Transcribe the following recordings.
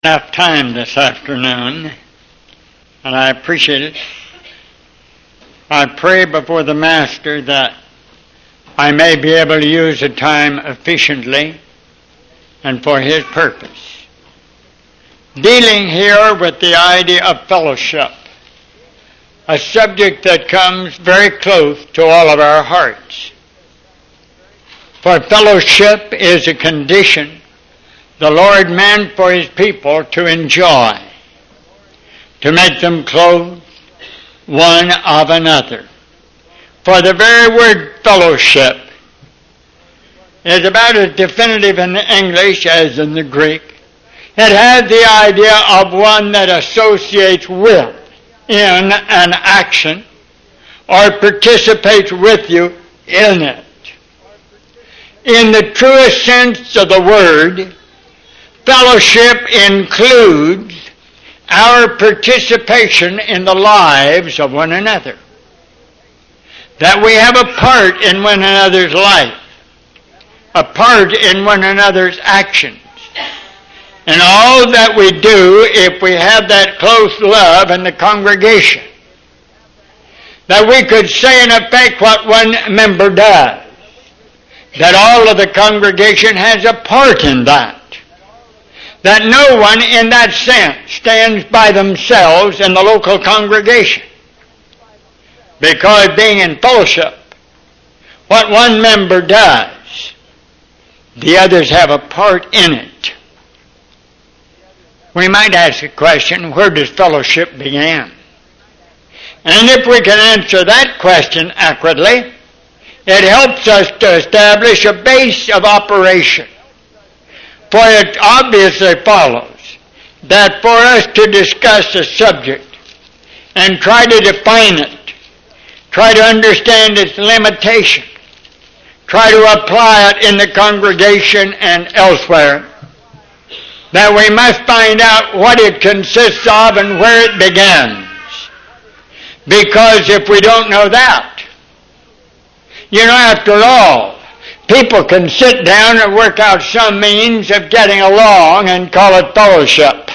Enough time this afternoon, and I appreciate it. I pray before the Master that I may be able to use the time efficiently and for His purpose. Dealing here with the idea of fellowship, a subject that comes very close to all of our hearts. For fellowship is a condition the Lord meant for His people to enjoy, to make them close one of another. For the very word fellowship is about as definitive in the English as in the Greek. It has the idea of one that associates with, in an action, or participates with you in it. In the truest sense of the word, fellowship includes our participation in the lives of one another. That we have a part in one another's life, a part in one another's actions. And all that we do, if we have that close love in the congregation, that we could say in effect what one member does, that all of the congregation has a part in that. That no one in that sense stands by themselves in the local congregation. Because being in fellowship, what one member does, the others have a part in it. We might ask the question, where does fellowship begin? And if we can answer that question accurately, it helps us to establish a base of operation. For it obviously follows that for us to discuss a subject and try to define it, try to understand its limitation, try to apply it in the congregation and elsewhere, that we must find out what it consists of and where it begins. Because if we don't know that, after all, people can sit down and work out some means of getting along and call it fellowship.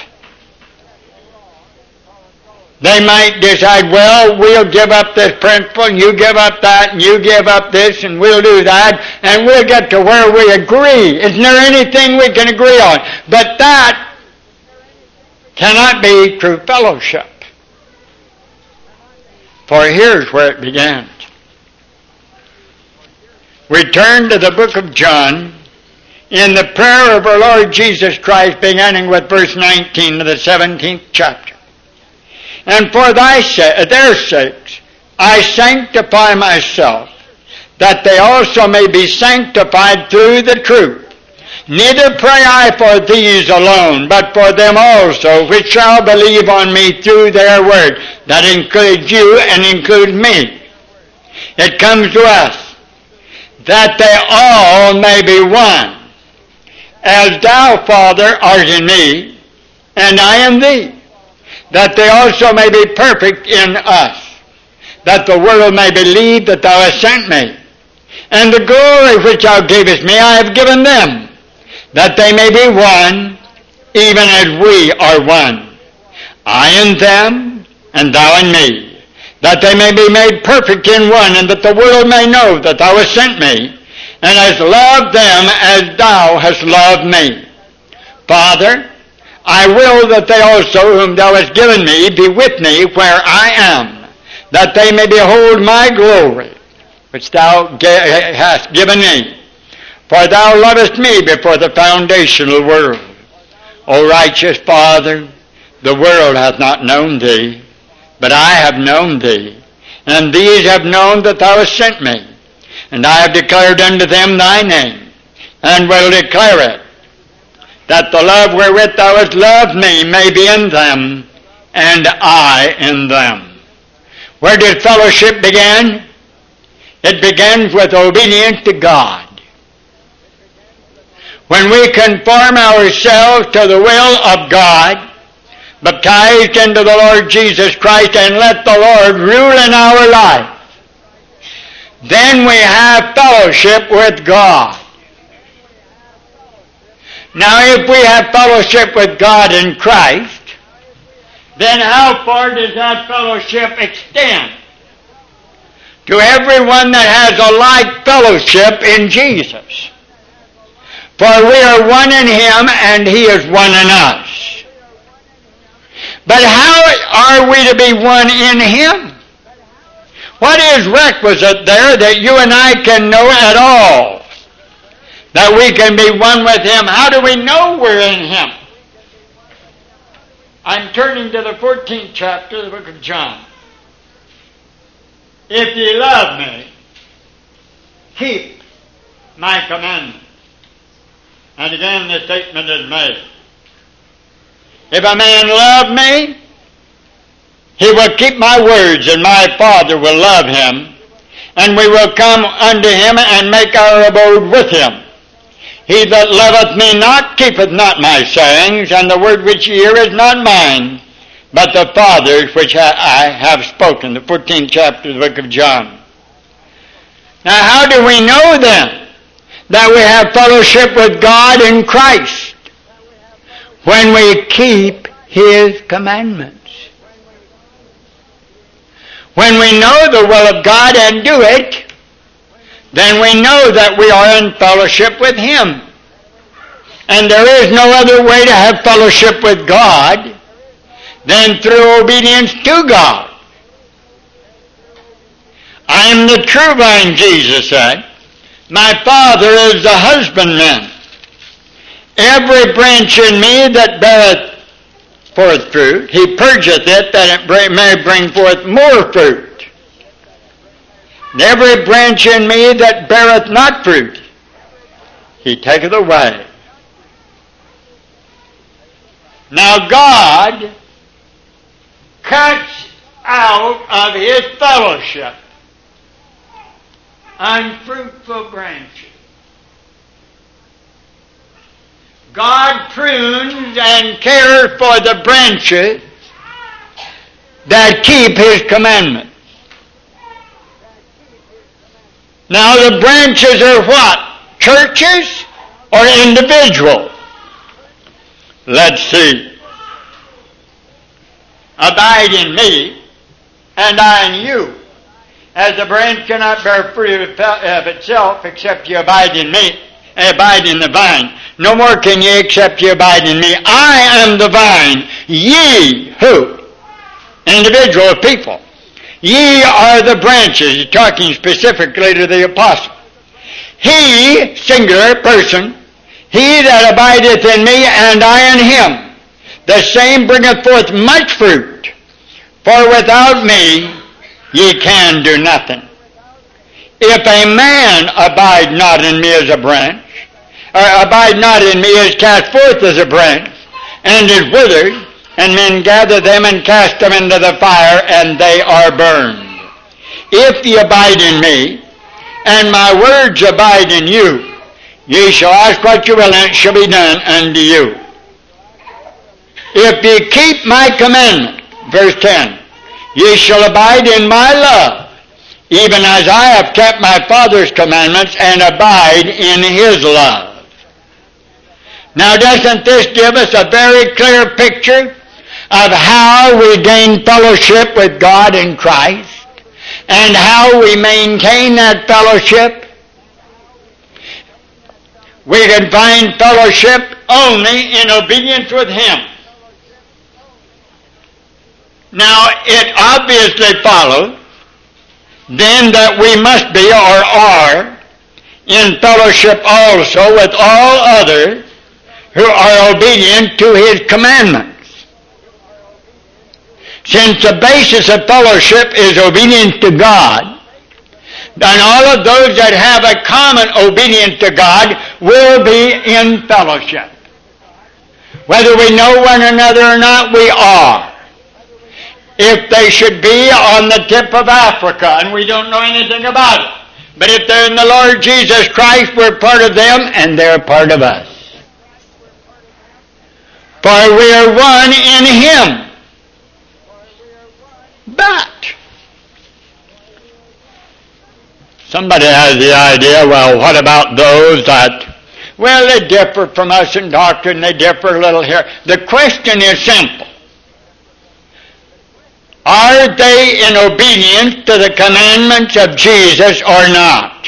They might decide, well, we'll give up this principle, and you give up that, and you give up this, and we'll do that, and we'll get to where we agree. Isn't there anything we can agree on? But that cannot be true fellowship. For here's where it begins. We turn to the book of John in the prayer of our Lord Jesus Christ, beginning with verse 19 of the 17th chapter. And for their sakes I sanctify myself, that they also may be sanctified through the truth. Neither pray I for these alone, but for them also which shall believe on me through their word. That includes you and includes me. It comes to us, that they all may be one, as thou, Father, art in me, and I in thee, that they also may be perfect in us, that the world may believe that thou hast sent me. And the glory which thou gavest me I have given them, that they may be one, even as we are one. I in them, and thou in me, that they may be made perfect in one, and that the world may know that thou hast sent me, and hast loved them as thou hast loved me. Father, I will that they also whom thou hast given me be with me where I am, that they may behold my glory, which thou hast given me. For thou lovest me before the foundation of the world. O righteous Father, the world hath not known thee, but I have known thee, and these have known that thou hast sent me. And I have declared unto them thy name, and will declare it, that the love wherewith thou hast loved me may be in them, and I in them. Where did fellowship begin? It begins with obedience to God. When we conform ourselves to the will of God, baptized into the Lord Jesus Christ, and let the Lord rule in our life, then we have fellowship with God. Now, if we have fellowship with God in Christ, then how far does that fellowship extend? To everyone that has a like fellowship in Jesus. For we are one in Him, and He is one in us. But how are we to be one in Him? What is requisite there that you and I can know at all? That we can be one with Him. How do we know we're in Him? I'm turning to the 14th chapter of the book of John. If ye love me, keep my commandments. And again the statement is made. If a man love me, he will keep my words, and my Father will love him, and we will come unto him and make our abode with him. He that loveth me not keepeth not my sayings, and the word which ye hear is not mine, but the Father's which I have spoken. The 14th chapter of the book of John. Now how do we know then that we have fellowship with God in Christ? When we keep His commandments. When we know the will of God and do it, then we know that we are in fellowship with Him. And there is no other way to have fellowship with God than through obedience to God. I am the true vine, Jesus said. My Father is the husbandman. Every branch in me that beareth forth fruit, He purgeth it that it may bring forth more fruit. And every branch in me that beareth not fruit, He taketh away. Now God cuts out of His fellowship unfruitful branches. God prunes and cares for the branches that keep His commandments. Now the branches are what? Churches or individuals? Let's see. Abide in me, and I in you. As the branch cannot bear fruit of itself except you abide in me, abide in the vine. No more can ye except ye abide in me. I am the vine. Ye, who? Individual people. Ye are the branches. He's talking specifically to the apostle. He, singular person, he that abideth in me and I in him, the same bringeth forth much fruit. For without me ye can do nothing. If a man abide not in me as a branch, or abide not in me is cast forth as a branch, and is withered, and men gather them and cast them into the fire, and they are burned. If ye abide in me, and my words abide in you, ye shall ask what you will, and it shall be done unto you. If ye keep my commandment, verse 10, ye shall abide in my love, even as I have kept my Father's commandments and abide in His love. Now doesn't this give us a very clear picture of how we gain fellowship with God in Christ and how we maintain that fellowship? We can find fellowship only in obedience with Him. Now it obviously follows then that we must be or are in fellowship also with all others who are obedient to His commandments. Since the basis of fellowship is obedience to God, then all of those that have a common obedience to God will be in fellowship. Whether we know one another or not, we are. If they should be on the tip of Africa and we don't know anything about it, but if they're in the Lord Jesus Christ, we're part of them and they're part of us. For we are one in Him. But somebody has the idea, well, what about those that Well, they differ from us in doctrine. They differ a little here. The question is simple. Are they in obedience to the commandments of Jesus or not?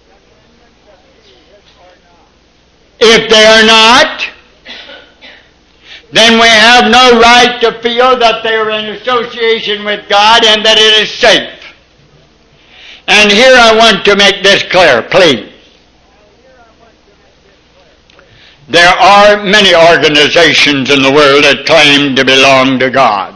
If they are not, then we have no right to feel that they are in association with God and that it is safe. And here I want to make this clear, please. There are many organizations in the world that claim to belong to God.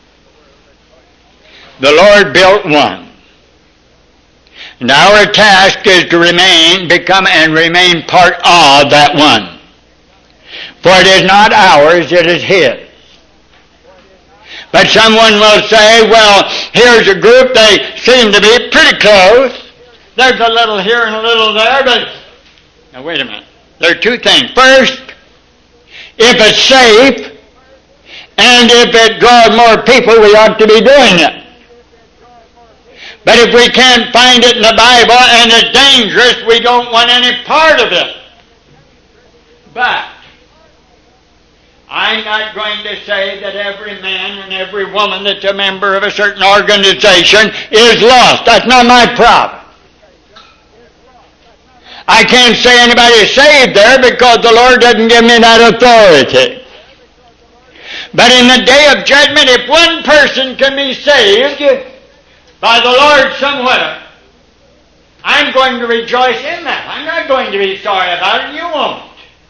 The Lord built one. And our task is to become and remain part of that one. For it is not ours, it is His. But someone will say, well, here's a group, they seem to be pretty close. There's a little here and a little there, but... Now wait a minute. There are two things. First, if it's safe, and if it draws more people, we ought to be doing it. But if we can't find it in the Bible and it's dangerous, we don't want any part of it. But I'm not going to say that every man and every woman that's a member of a certain organization is lost. That's not my problem. I can't say anybody's saved there because the Lord doesn't give me that authority. But in the day of judgment, if one person can be saved by the Lord somewhere, I'm going to rejoice in that. I'm not going to be sorry about it. You won't.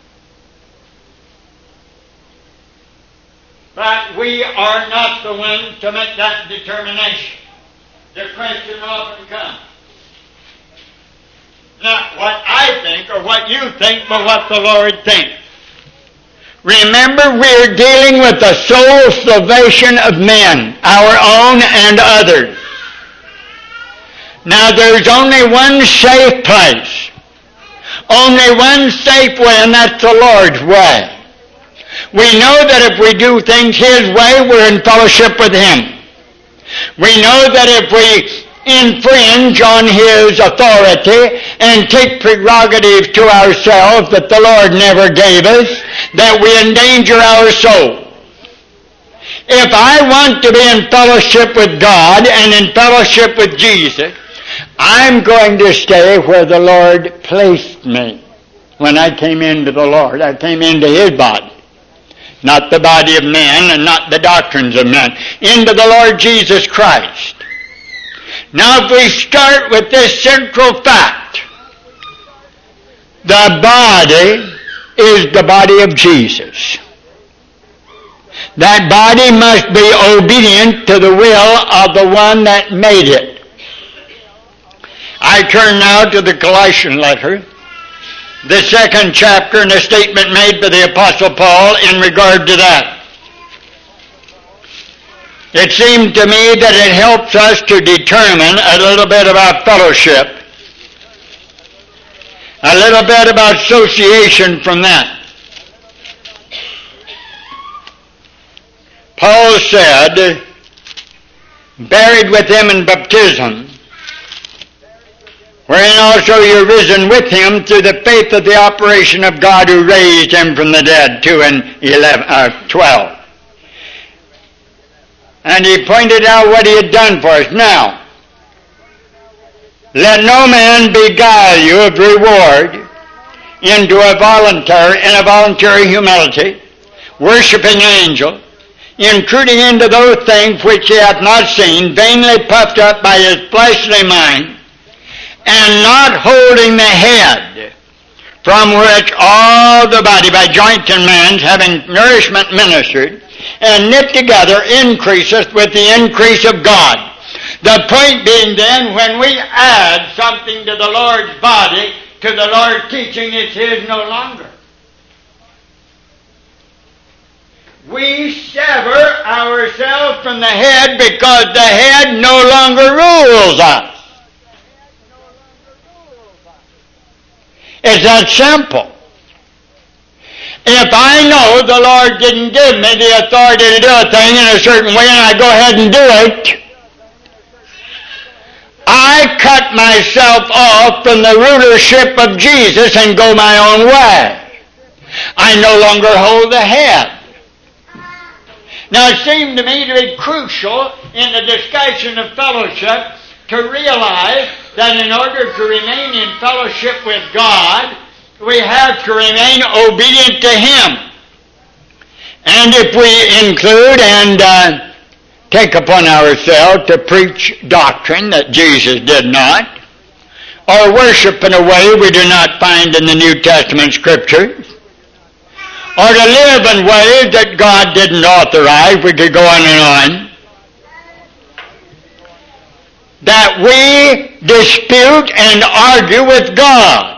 But we are not the ones to make that determination. The question often comes. Not what I think or what you think, but what the Lord thinks. Remember, we're dealing with the soul salvation of men, our own and others. Now, there's only one safe place, only one safe way, and that's the Lord's way. We know that if we do things His way, we're in fellowship with Him. We know that if we infringe on His authority and take prerogatives to ourselves that the Lord never gave us, that we endanger our soul. If I want to be in fellowship with God and in fellowship with Jesus, I'm going to stay where the Lord placed me. When I came into the Lord, I came into His body. Not the body of men and not the doctrines of men. Into the Lord Jesus Christ. Now if we start with this central fact, the body is the body of Jesus. That body must be obedient to the will of the one that made it. I turn now to the Colossian letter, the 2nd chapter, and a statement made by the Apostle Paul in regard to that. It seemed to me that it helps us to determine a little bit about fellowship, a little bit about association from that. Paul said, buried with Him in baptism, wherein also you're risen with Him through the faith of the operation of God who raised Him from the dead, 2 and 12. And he pointed out what He had done for us. Now, let no man beguile you of reward into a voluntary humility, worshiping angels, intruding into those things which he hath not seen, vainly puffed up by his fleshly mind, and not holding the head, from which all the body by joints and bands, having nourishment ministered, and knit together, increaseth with the increase of God. The point being then, when we add something to the Lord's body, to the Lord's teaching, it's His no longer. We sever ourselves from the head because the head no longer rules us. It's that simple. If I know the Lord didn't give me the authority to do a thing in a certain way and I go ahead and do it, I cut cut myself off from the rulership of Jesus and go my own way. I no longer hold the head. Now it seemed to me to be crucial in the discussion of fellowship to realize that in order to remain in fellowship with God, we have to remain obedient to Him. And if we include and take upon ourselves to preach doctrine that Jesus did not, or worship in a way we do not find in the New Testament Scriptures, or to live in ways that God didn't authorize, we could go on and on, that we dispute and argue with God.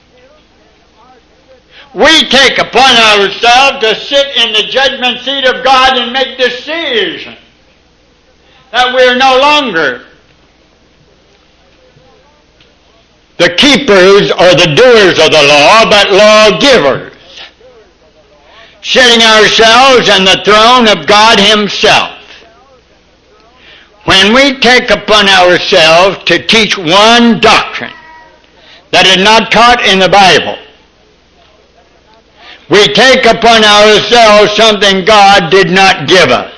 We take upon ourselves to sit in the judgment seat of God and make decisions. That we're no longer the keepers or the doers of the law, but lawgivers, sitting ourselves on the throne of God Himself. When we take upon ourselves to teach one doctrine that is not taught in the Bible, we take upon ourselves something God did not give us.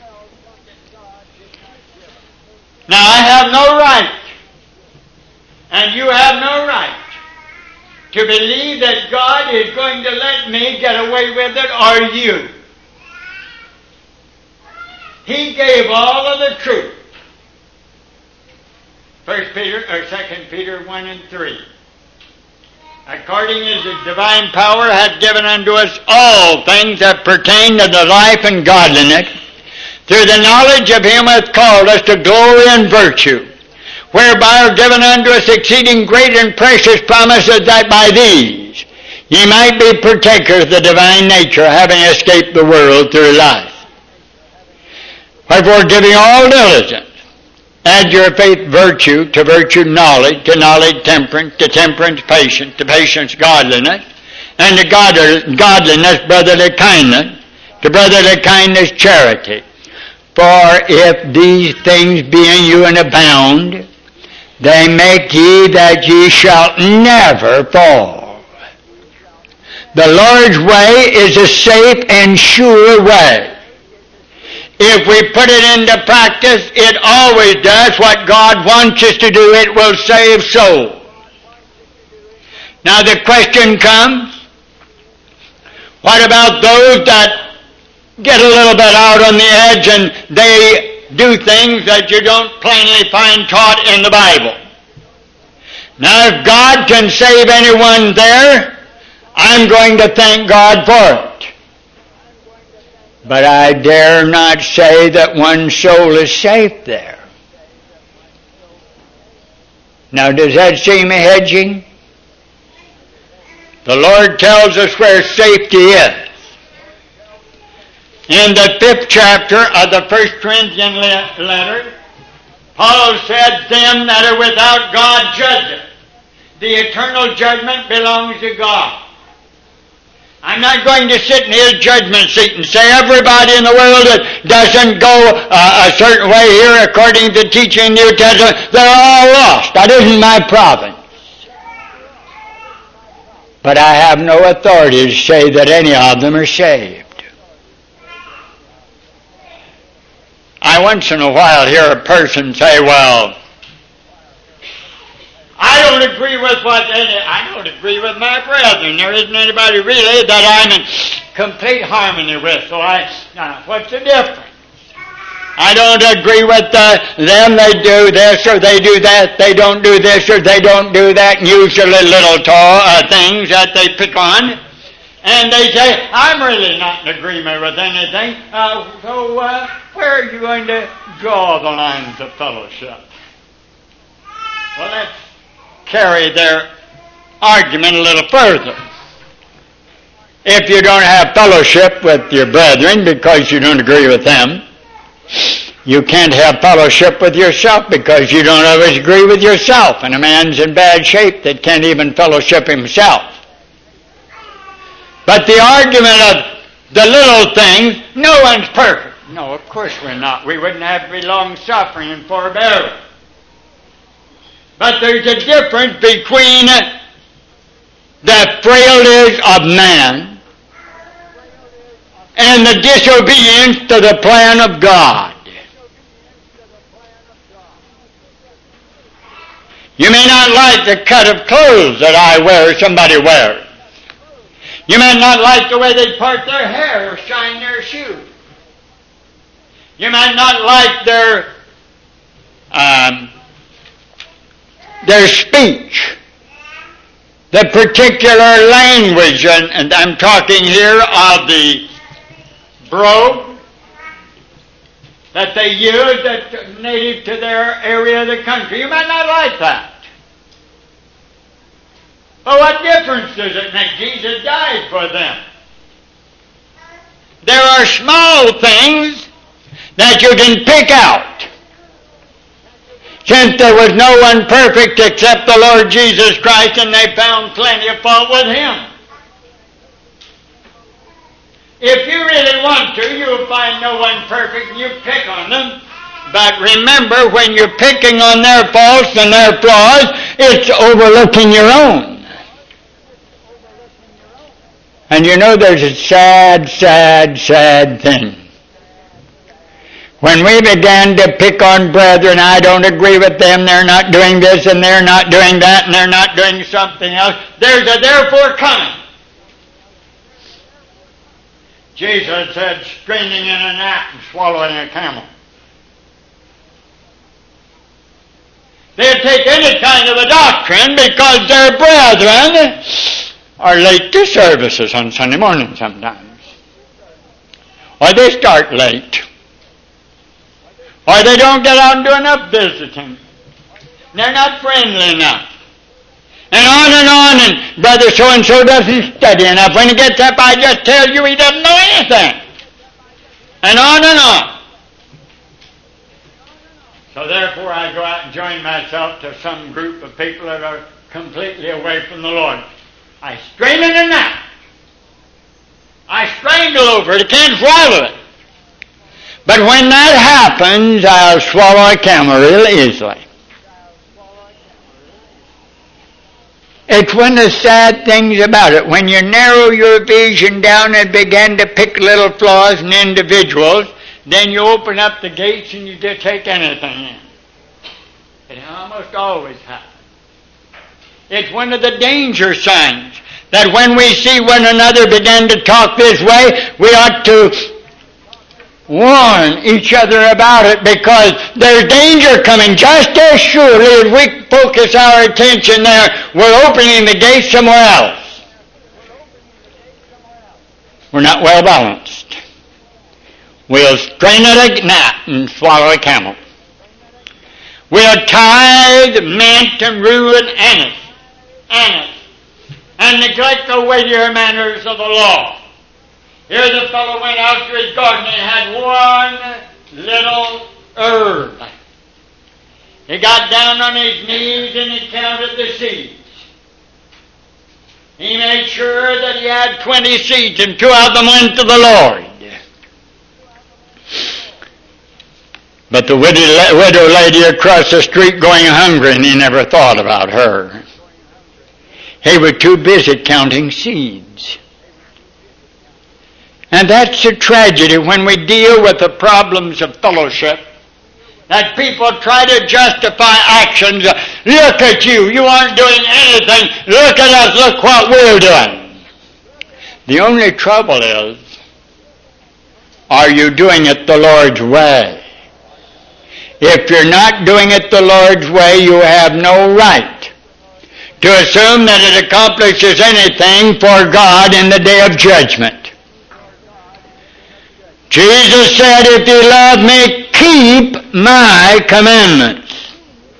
Now, I have no right, and you have no right, to believe that God is going to let me get away with it or you. He gave all of the truth. 2 Peter 1 and 3. According as His divine power hath given unto us all things that pertain to the life and godliness, through the knowledge of Him hath called us to glory and virtue, whereby are given unto us exceeding great and precious promises, that by these ye might be partakers of the divine nature, having escaped the world through life. Wherefore, giving all diligence, add your faith virtue, to virtue knowledge, to knowledge temperance, to temperance patience, to patience godliness, and to godliness brotherly kindness, to brotherly kindness charity. For if these things be in you and abound, they make ye that ye shall never fall. The Lord's way is a safe and sure way. If we put it into practice, it always does what God wants us to do. It will save souls. Now the question comes, what about those that get a little bit out on the edge and they do things that you don't plainly find taught in the Bible? Now if God can save anyone there, I'm going to thank God for it. But I dare not say that one soul is safe there. Now, does that seem hedging? The Lord tells us where safety is. In the 5th chapter of the 1 Corinthians letter, Paul said, them that are without God judge it. The eternal judgment belongs to God. I'm not going to sit in His judgment seat and say everybody in the world that doesn't go a certain way here according to teaching New Testament, they're all lost. That isn't my province. But I have no authority to say that any of them are saved. I once in a while hear a person say, well, I don't agree with I don't agree with my brethren. There isn't anybody really that I'm in complete harmony with. So what's the difference? I don't agree with them. They do this or they do that. They don't do this or they don't do that. And usually little things that they pick on. And they say, I'm really not in agreement with anything. So where are you going to draw the lines of fellowship? Well, let's carry their argument a little further. If you don't have fellowship with your brethren because you don't agree with them, you can't have fellowship with yourself because you don't always agree with yourself. And a man's in bad shape that can't even fellowship himself. But the argument of the little things, no one's perfect. No, of course we're not. We wouldn't have to be long-suffering and forbearing. But there's a difference between the frailties of man and the disobedience to the plan of God. You may not like the cut of clothes that I wear or somebody wears. You may not like the way they part their hair or shine their shoes. You might not like their speech, the particular language, and I'm talking here of the brogue that they use that's native to their area of the country. You might not like that. But what difference does it make? Jesus died for them. There are small things that you can pick out. Since there was no one perfect except the Lord Jesus Christ, and they found plenty of fault with Him. If you really want to, you'll find no one perfect and you pick on them. But remember, when you're picking on their faults and their flaws, it's overlooking your own. And you know there's a sad, sad, sad thing. When we began to pick on brethren, I don't agree with them, they're not doing this and they're not doing that and they're not doing something else. There's a therefore coming. Jesus said, straining in a gnat and swallowing a camel. They'll take any kind of a doctrine because their brethren are late to services on Sunday morning sometimes. Or they start late. Or they don't get out and do enough visiting. They're not friendly enough. And brother so-and-so doesn't study enough. When he gets up, I just tell you he doesn't know anything. And on. So therefore I go out and join myself to some group of people that are completely away from the Lord. I strain it in that. I strangle over it. I can't swallow it. But when that happens, I'll swallow a camel real easily. It's one of the sad things about it. When you narrow your vision down and begin to pick little flaws in individuals, then you open up the gates and you just take anything in. It almost always happens. It's one of the danger signs that when we see one another begin to talk this way, we ought to warn each other about it, because there's danger coming. Just as surely as we focus our attention there, we're opening the gate somewhere else. We're not well balanced. We'll strain at a gnat and swallow a camel. We'll tithe mint and rue and anise, and neglect the weightier matters of the law. Here the fellow went out to his garden and had one little herb. He got down on his knees and he counted the seeds. He made sure that he had 20 seeds, and 2 of them went to the Lord. But the widow lady across the street going hungry, and he never thought about her. He was too busy counting seeds. And that's a tragedy when we deal with the problems of fellowship, that people try to justify actions. Look at you, you aren't doing anything. Look at us, look what we're doing. The only trouble is, are you doing it the Lord's way? If you're not doing it the Lord's way, you have no right to assume that it accomplishes anything for God in the day of judgment. Jesus said, if you love me, keep my commandments.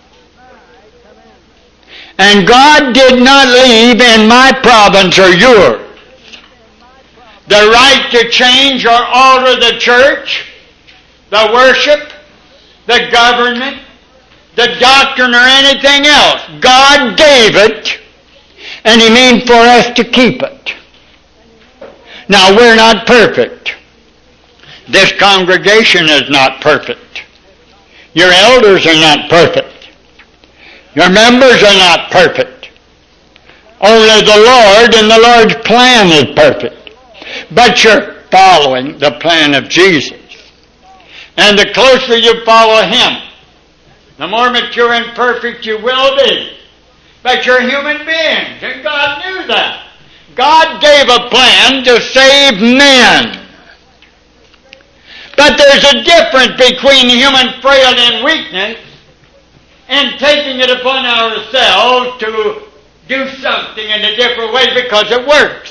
And God did not leave in my province or yours the right to change or alter the church, the worship, the government, the doctrine, or anything else. God gave it, and He means for us to keep it. Now, we're not perfect. This congregation is not perfect. Your elders are not perfect. Your members are not perfect. Only the Lord and the Lord's plan is perfect. But you're following the plan of Jesus. And the closer you follow Him, the more mature and perfect you will be. But you're human beings, and God knew that. God gave a plan to save men. But there's a difference between human frailty and weakness and taking it upon ourselves to do something in a different way because it works.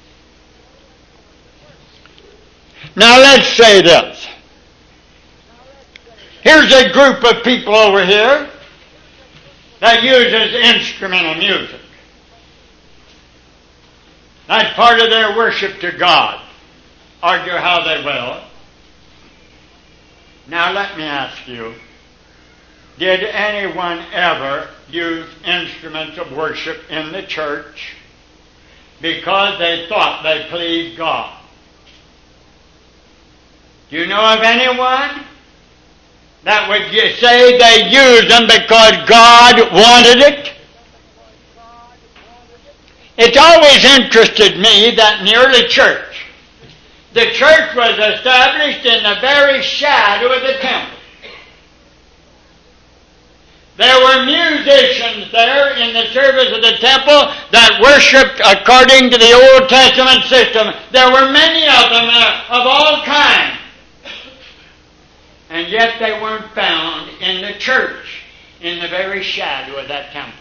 Now let's say this. Here's a group of people over here that uses instrumental music. That's part of their worship to God. Argue how they will. Now let me ask you, did anyone ever use instruments of worship in the church because they thought they pleased God? Do you know of anyone that would say they used them because God wanted it? It's always interested me that in the early church, the church was established in the very shadow of the temple. There were musicians there in the service of the temple that worshipped according to the Old Testament system. There were many of them of all kinds. And yet they weren't found in the church, in the very shadow of that temple.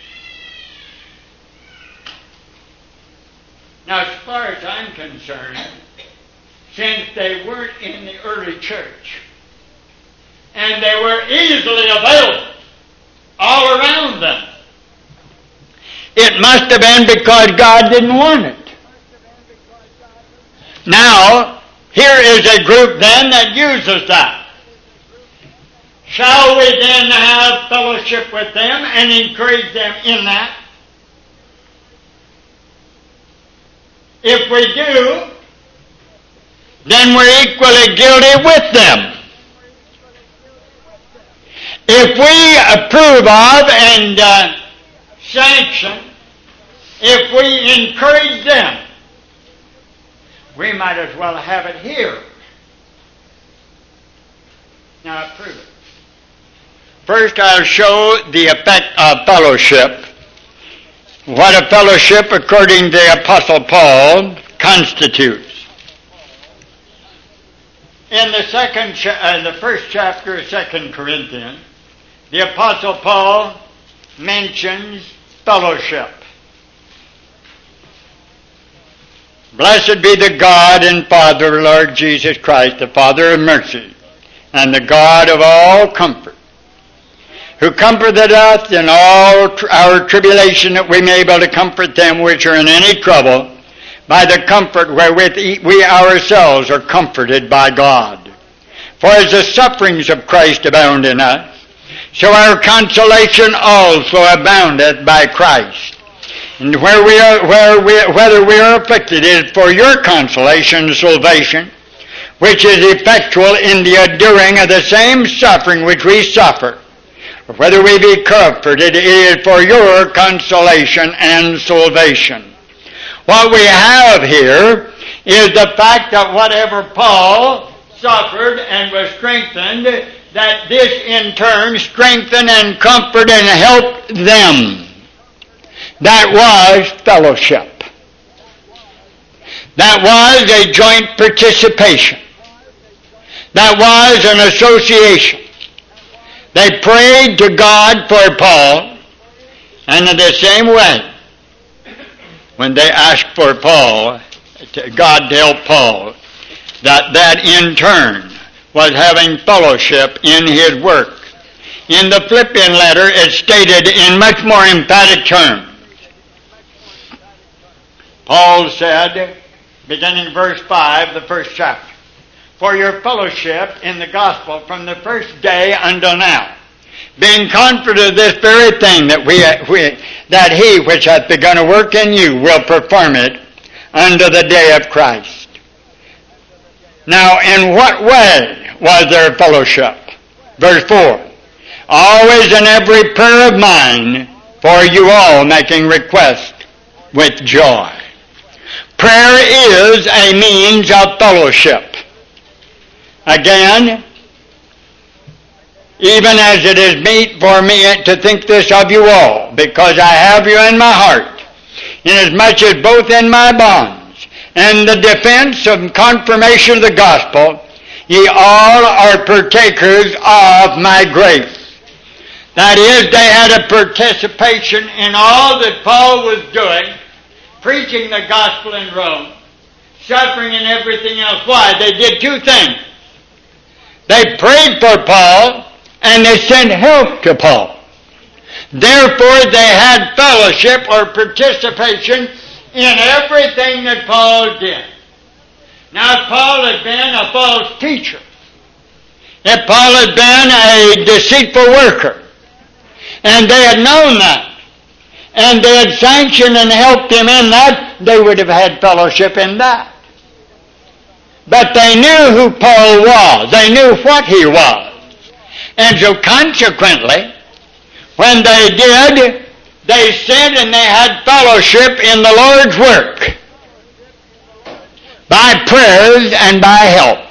Now, as far as I'm concerned, since they weren't in the early church, and they were easily available all around them, it must have been because God didn't want it. Now, here is a group then that uses that. Shall we then have fellowship with them and encourage them in that? If we do, then we're equally guilty with them. If we approve of and sanction, if we encourage them, we might as well have it here. Now prove it. First, I'll show the effect of fellowship. What a fellowship, according to the Apostle Paul, constitutes. In the first chapter of 2 Corinthians, the Apostle Paul mentions fellowship. Blessed be the God and Father of our Lord Jesus Christ, the Father of mercy, and the God of all comfort, who comforted us in all our tribulation, that we may be able to comfort them which are in any trouble, by the comfort wherewith we ourselves are comforted by God. For as the sufferings of Christ abound in us, so our consolation also aboundeth by Christ. And whether we are afflicted, it is for your consolation and salvation, which is effectual in the enduring of the same suffering which we suffer. Whether we be comforted, it is for your consolation and salvation. What we have here is the fact that whatever Paul suffered and was strengthened, that this in turn strengthened and comforted and helped them. That was fellowship. That was a joint participation. That was an association. They prayed to God for Paul, and in the same way, when they asked for Paul, God to help Paul, that in turn was having fellowship in his work. In the Philippian letter, it's stated in much more emphatic terms. Paul said, beginning verse 5, the first chapter, for your fellowship in the gospel from the first day until now, being confident of this very thing, that he which hath begun a work in you will perform it unto the day of Christ. Now, in what way was there fellowship? Verse 4, always in every prayer of mine for you all, making request with joy. Prayer is a means of fellowship. Again, even as it is meet for me to think this of you all, because I have you in my heart, inasmuch as both in my bonds and the defense and confirmation of the gospel, ye all are partakers of my grace. That is, they had a participation in all that Paul was doing, preaching the gospel in Rome, suffering and everything else. Why? They did two things. They prayed for Paul, and they sent help to Paul. Therefore, they had fellowship or participation in everything that Paul did. Now, if Paul had been a false teacher, if Paul had been a deceitful worker, and they had known that, and they had sanctioned and helped him in that, they would have had fellowship in that. But they knew who Paul was. They knew what he was. And so consequently, when they did, they sent and they had fellowship in the Lord's work by prayers and by help,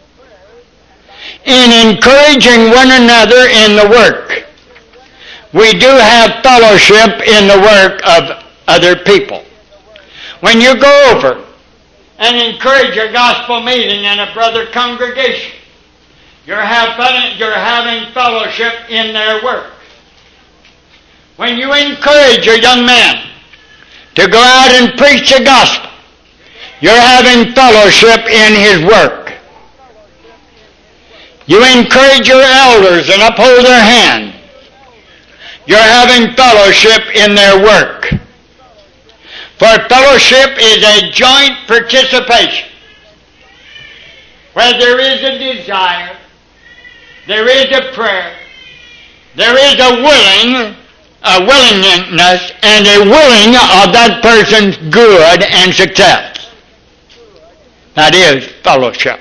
in encouraging one another in the work. We do have fellowship in the work of other people. When you go over and encourage a gospel meeting in a brother congregation, you're having fellowship in their work. When you encourage a young man to go out and preach the gospel, you're having fellowship in his work. You encourage your elders and uphold their hand, you're having fellowship in their work. For fellowship is a joint participation, where there is a desire, there is a prayer, there is a willingness and a willing of that person's good and success. That is fellowship.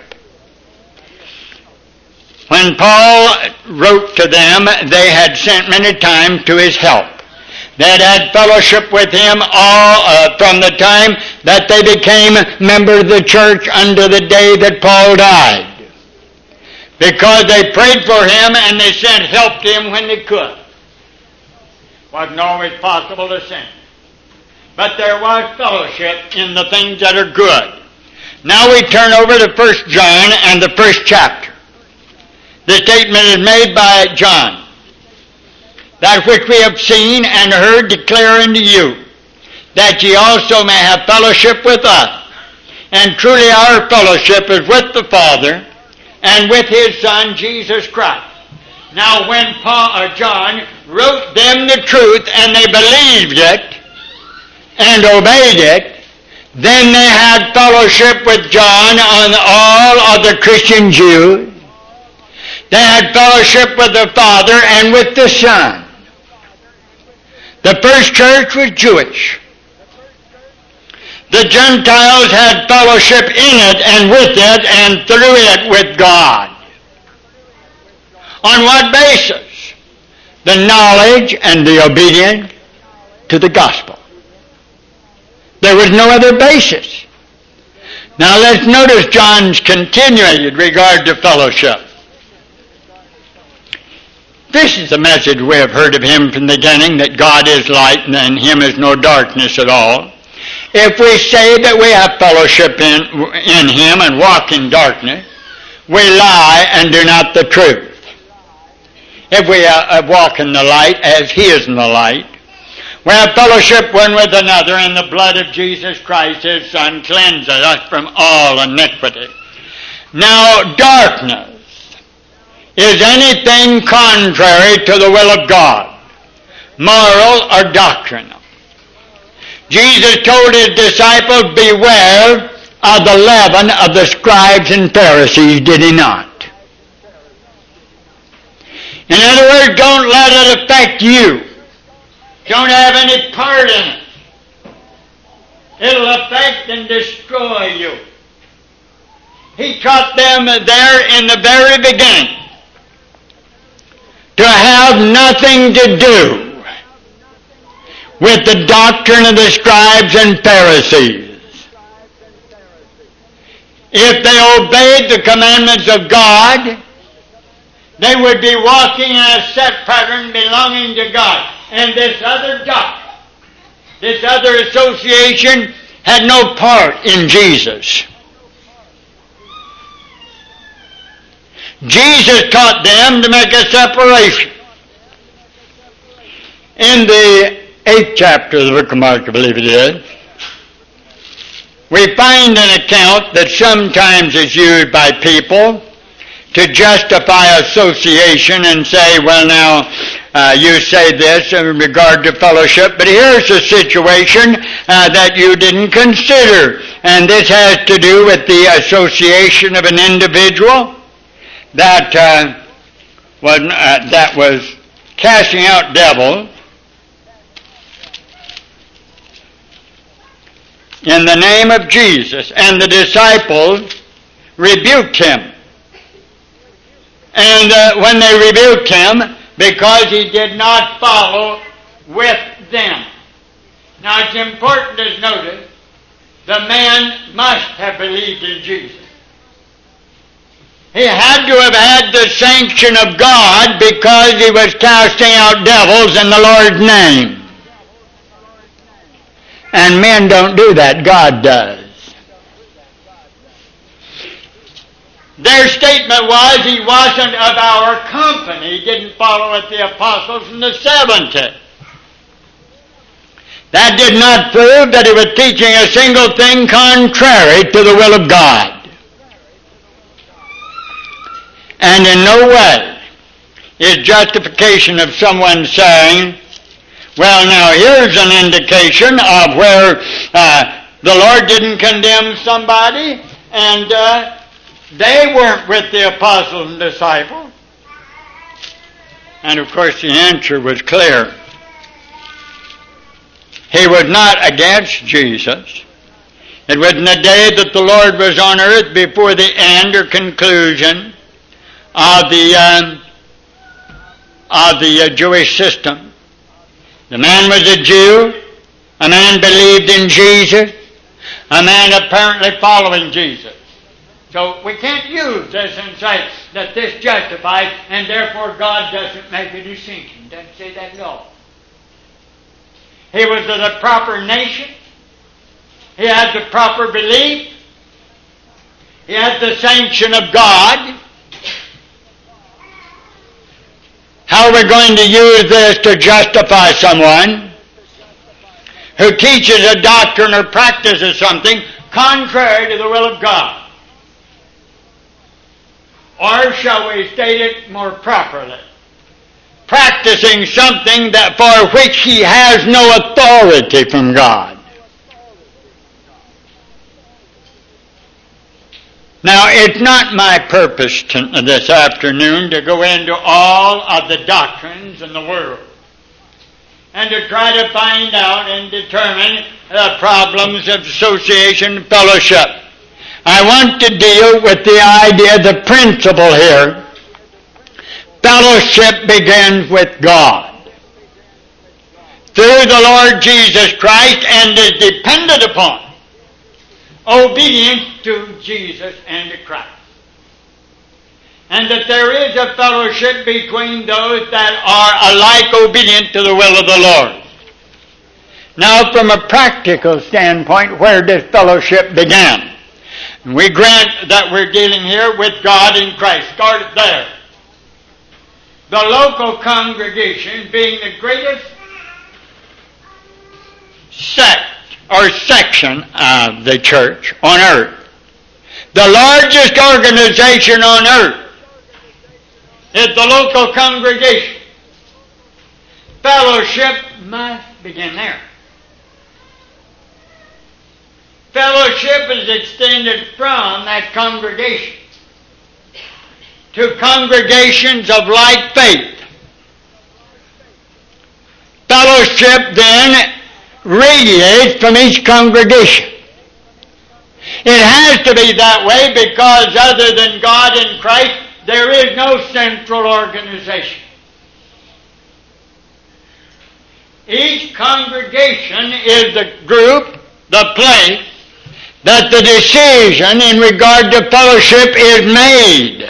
When Paul wrote to them, they had sent many times to his help. They had had fellowship with him all from the time that they became members of the church unto the day that Paul died. Because they prayed for him and they sent help to him when they could. Wasn't always possible to send. But there was fellowship in the things that are good. Now we turn over to 1 John and the first chapter. The statement is made by John. That which we have seen and heard declare unto you, that ye also may have fellowship with us. And truly our fellowship is with the Father and with His Son, Jesus Christ. Now when John wrote them the truth and they believed it and obeyed it, then they had fellowship with John on all of the Christian Jews. They had fellowship with the Father and with the Son. The first church was Jewish. The Gentiles had fellowship in it and with it and through it with God. On what basis? The knowledge and the obedience to the gospel. There was no other basis. Now let's notice John's continuing in regard to fellowship. This is the message we have heard of him from the beginning, that God is light and in him is no darkness at all. If we say that we have fellowship in him and walk in darkness, we lie and do not the truth. If we walk in the light as he is in the light, we have fellowship one with another, and the blood of Jesus Christ, his Son, cleanses us from all iniquity. Now, darkness is anything contrary to the will of God, moral or doctrinal. Jesus told his disciples, beware of the leaven of the scribes and Pharisees, did he not? In other words, don't let it affect you. Don't have any part in it. It'll affect and destroy you. He taught them there in the very beginning to have nothing to do with the doctrine of the scribes and Pharisees. If they obeyed the commandments of God, they would be walking in a set pattern belonging to God. And this other doctrine, this other association, had no part in Jesus. Jesus taught them to make a separation. In the 8th chapter of the book of Mark, I believe it is, we find an account that sometimes is used by people to justify association and say, well, now, you say this in regard to fellowship, but here's a situation that you didn't consider. And this has to do with the association of an individual that was casting out devils in the name of Jesus, and the disciples rebuked him. And when they rebuked him, because he did not follow with them. Now it's important to notice, the man must have believed in Jesus. He had to have had the sanction of God because he was casting out devils in the Lord's name. And men don't do that, God does. Their statement was he wasn't of our company. He didn't follow with the apostles in the 70. That did not prove that he was teaching a single thing contrary to the will of God. And in no way is justification of someone saying, well, now here's an indication of where the Lord didn't condemn somebody and they weren't with the apostles and disciples. And of course the answer was clear. He was not against Jesus. It was in the day that the Lord was on earth before the end or conclusion of the Jewish system. The man was a Jew. A man believed in Jesus. A man apparently following Jesus. So we can't use this and say that this justifies and therefore God doesn't make a distinction. Doesn't say that at all. He was of the proper nation. He had the proper belief. He had the sanction of God. How are we going to use this to justify someone who teaches a doctrine or practices something contrary to the will of God? Or shall we state it more properly? Practicing something that for which he has no authority from God. Now, it's not my purpose this afternoon to go into all of the doctrines in the world and to try to find out and determine the problems of association and fellowship. I want to deal with the idea, the principle here. Fellowship begins with God through the Lord Jesus Christ and is dependent upon obedience to Jesus and to Christ. And that there is a fellowship between those that are alike obedient to the will of the Lord. Now, from a practical standpoint, where does fellowship begin? We grant that we're dealing here with God in Christ. Start it there. The local congregation being the greatest sect or section of the church on earth. The largest organization on earth is the local congregation. Fellowship must begin there. Fellowship is extended from that congregation to congregations of like faith. Fellowship then radiates from each congregation. It has to be that way because other than God in Christ, there is no central organization. Each congregation is the group, the place, that the decision in regard to fellowship is made.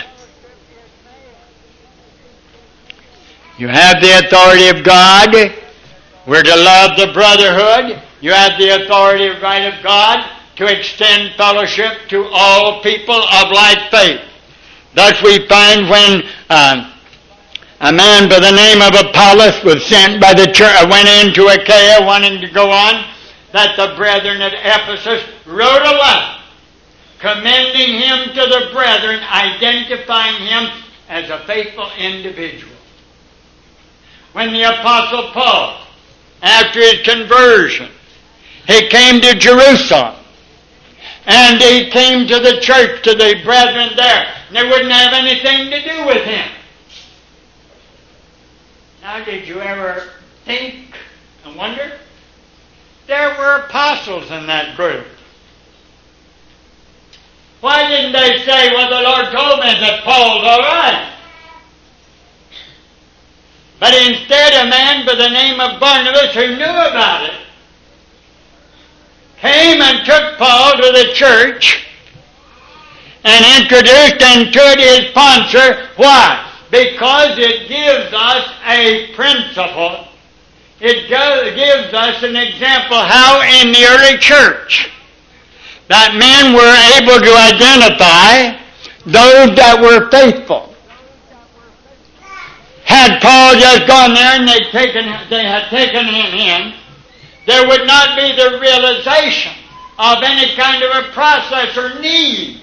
You have the authority of God. We're to love the brotherhood. You have the authority of right of God to extend fellowship to all people of like faith. Thus we find when a man by the name of Apollos was sent by the church, went into Achaia wanting to go on, that the brethren at Ephesus wrote a letter commending him to the brethren, identifying him as a faithful individual. When the Apostle Paul, after his conversion, he came to Jerusalem, and he came to the church, to the brethren there, and they wouldn't have anything to do with him. Now, did you ever think and wonder? There were apostles in that group. Why didn't they say, well, the Lord told me that Paul's all right? But instead, a man by the name of Barnabas, who knew about it, came and took Paul to the church and introduced and to his sponsor. Why? Because it gives us a principle. It gives us an example how in the early church that men were able to identify those that were faithful. Had Paul just gone there and they had taken him in, there would not be the realization of any kind of a process or need.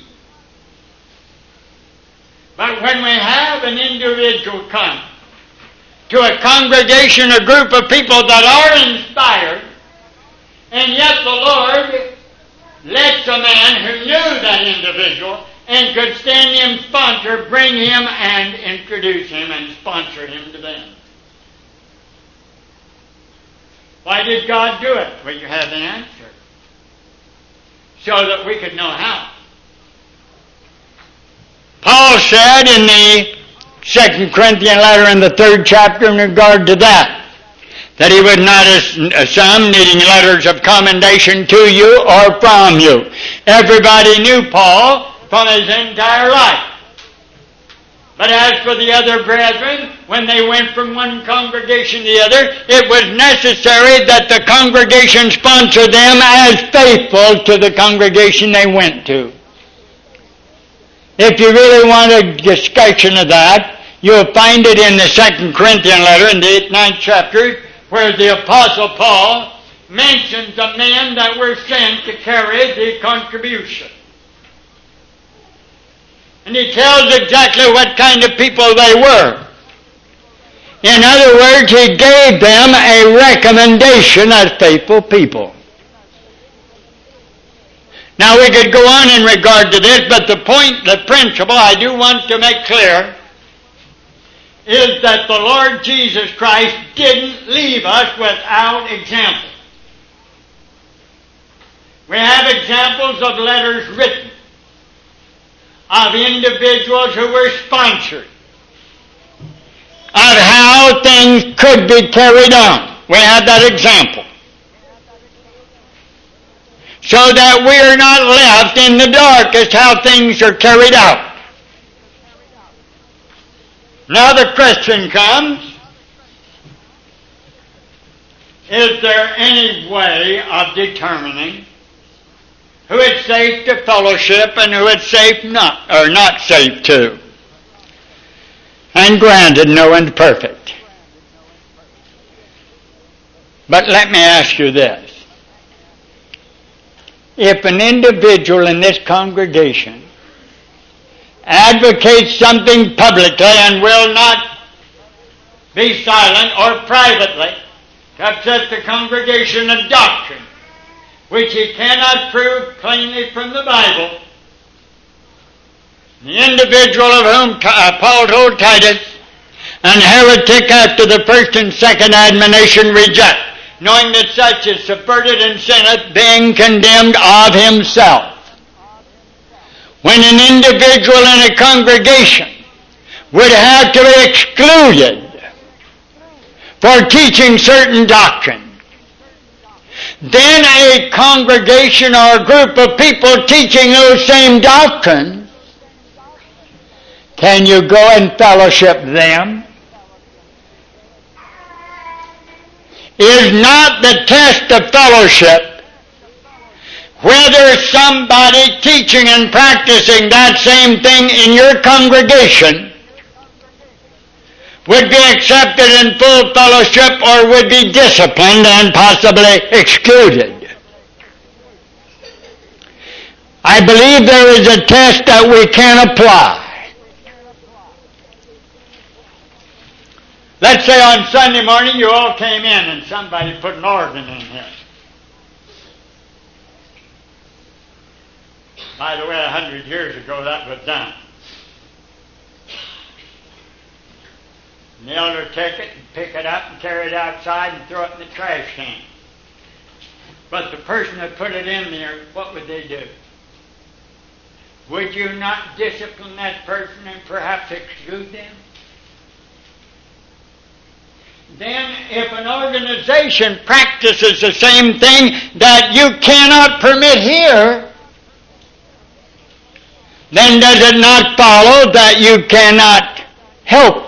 But when we have an individual come to a congregation, a group of people that are inspired, and yet the Lord lets a man who knew that individual and could stand him sponsor, bring him and introduce him and sponsor him to them. Why did God do it? Well, you have the answer. So that we could know how. Paul said in the 2 Corinthians letter in the 3rd chapter in regard to that he would not, as some, needing letters of commendation to you or from you. Everybody knew Paul from his entire life. But as for the other brethren, when they went from one congregation to the other, it was necessary that the congregation sponsor them as faithful to the congregation they went to. If you really want a discussion of that, you'll find it in the 2 Corinthians letter in the 9th chapter, where the Apostle Paul mentions the men that were sent to carry the contribution. And he tells exactly what kind of people they were. In other words, he gave them a recommendation as faithful people. Now we could go on in regard to this, but the point, the principle I do want to make clear is that the Lord Jesus Christ didn't leave us without example. We have examples of letters written of individuals who were sponsored, of how things could be carried on. We have that example. So that we are not left in the dark as how things are carried out. Now the question comes, is there any way of determining who it's safe to fellowship and who it's safe not safe to? And granted, no one's perfect. But let me ask you this. If an individual in this congregation advocates something publicly and will not be silent or privately to upset the congregation of doctrine, which he cannot prove plainly from the Bible, the individual of whom Paul told Titus, an heretic after the first and second admonition reject, knowing that such is subverted and sinneth, being condemned of himself. When an individual in a congregation would have to be excluded for teaching certain doctrine, then a congregation or a group of people teaching those same doctrines, can you go and fellowship them? Is not the test of fellowship whether somebody teaching and practicing that same thing in your congregation would be accepted in full fellowship or would be disciplined and possibly excluded? I believe there is a test that we can apply. Let's say on Sunday morning you all came in and somebody put an organ in here. By the way, 100 years ago that was done. And the elder would take it and pick it up and carry it outside and throw it in the trash can. But the person that put it in there, what would they do? Would you not discipline that person and perhaps exclude them? Then if an organization practices the same thing that you cannot permit here, then does it not follow that you cannot help